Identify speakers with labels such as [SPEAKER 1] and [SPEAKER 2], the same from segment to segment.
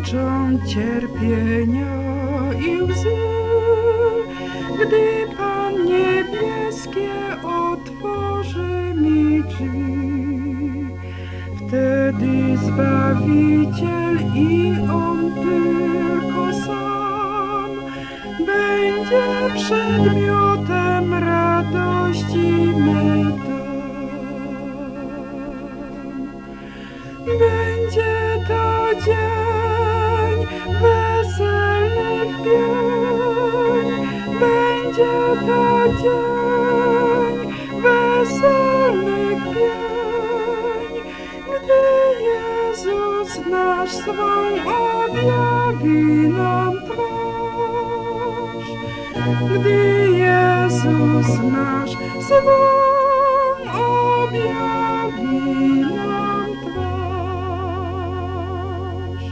[SPEAKER 1] skończą cierpienia i łzy, gdy Pan niebieskie otworzy mi drzwi. Wtedy Zbawiciel i On tylko sam będzie przedmiotem radości mej tam. Będzie to dzień weselnych pień, będzie to dzień weselnych pień, gdy Jezus nasz swą objawi nam twarz, gdy Jezus nasz swą objawi nam twarz.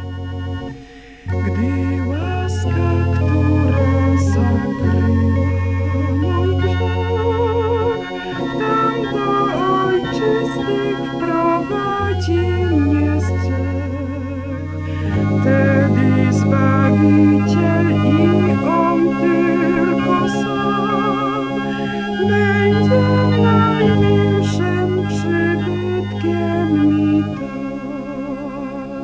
[SPEAKER 1] Gdy łaska, która zakryła mój grzech, tam do ojczystych wprowadzi mnie strzech. Wtedy Zbawiciel i On tylko sam będzie najmilszym przybytkiem mi tam.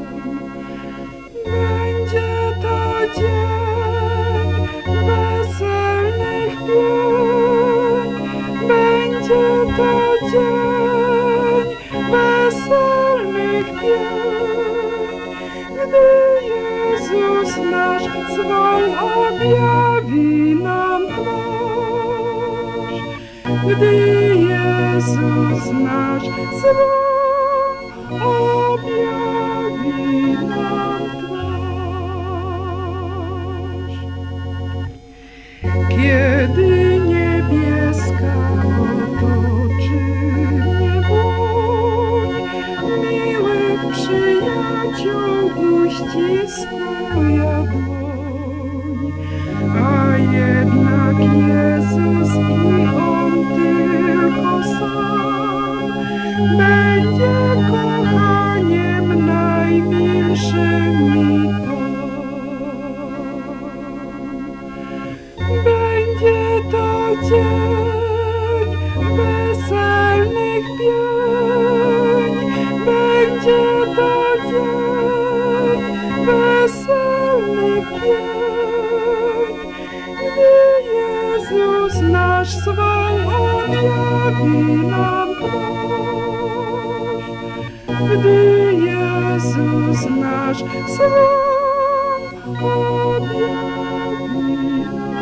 [SPEAKER 1] Będzie to dzień weselnych pień, będzie to dzień weselnych pień, gdy Jezus nasz swą objawi nam twarz, gdy Jezus nasz swą objawi nam twarz. Kiedy niebieska otoczy mnie woń, miłych przyjaciół uściska dłoń, a jednak Jezus i On tylko sam będzie kochaniem najmilszym mi tam. Będzie to dzień weselnych pień, będzie to dzień weselnych pień, gdy Jezus nasz swą objawi nam twarz, gdy Jezus nasz swą objawi nam